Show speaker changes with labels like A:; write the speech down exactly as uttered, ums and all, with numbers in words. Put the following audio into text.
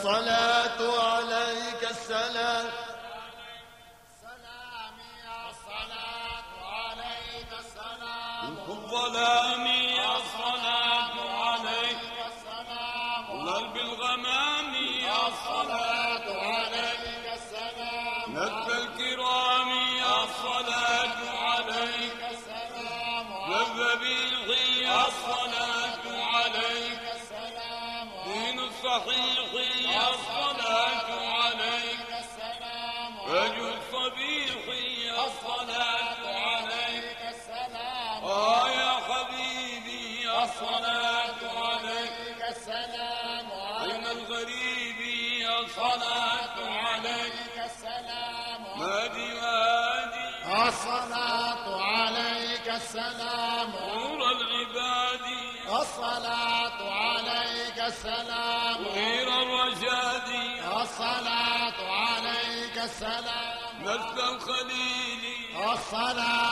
A: الصلاة عليك السلام
B: سلامي الصلاة عليك السلام
C: الظلامي الصلاة عليك
B: السلام
C: قلب الغمام
B: الصلاة عليك السلام
C: نفى الكرام الصلاة عليك
B: السلام
C: لذ بالغي الصلاة عليك
B: السلام
C: دين الصحيح الصلاة عليك
B: السلام
C: وجه الصبيح الصلاة عليك
B: السلام
C: آه يا حبيبي الصلاة عليك
B: السلام
C: بين الغريب الصلاة عليك
B: السلام
C: مادي مادي
B: الصلاة عليك السلام
C: نور العباد
B: الصلاة عليك السلام
C: غير الرشاد
B: الصلاة عليك السلام
C: نسل الخليل
B: الصلاة